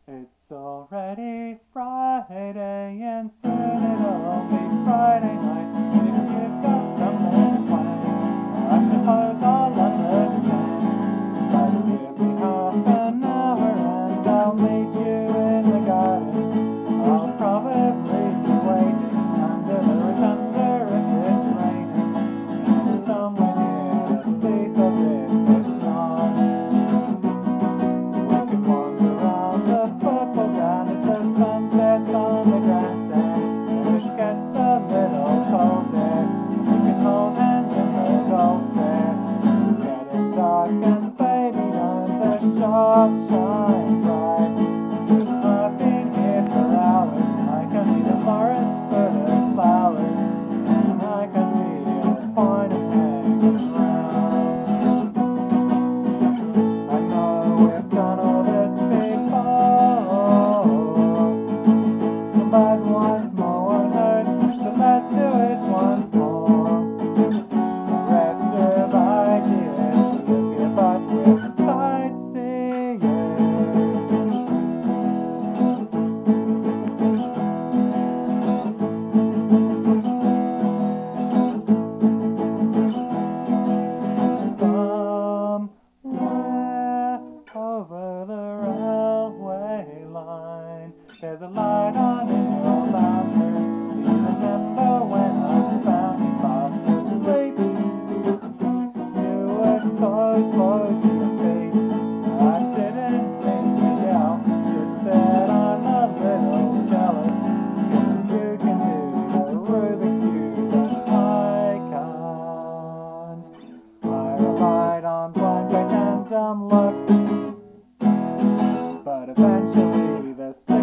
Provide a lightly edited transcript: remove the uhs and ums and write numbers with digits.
It's already Friday and soon it'll be Friday night. If you've got something planned, I suppose I'll understand. But give me half an hour and I'll meet you in the garden. I'll probably be waiting under the rotunda if it's raining. And somewhere near the seasaw's if it's not. We can wander around the football ground as the sun sets on the grandstand. And it gets a little cold there, we can hold hands in the goal square. It's getting dark and baby, don't the shops shine bright. I've been here for hours, I can see the forest full of flowers, and I can see the point of hanging round. I know we've done all this before, but once more won't hurt, so let's do it once more. Bereft of ideas, live here but with sightseers. Somewhere over the railway line, there's a light on in your lantern. Do you remember when I found you fast asleep? You were so slow to your feet. I didn't mean to yell, it's just that I'm a little jealous, 'cause you can do the Rubik's Cube and I can't. I relied on blind faith and dumb luck, but eventually the stick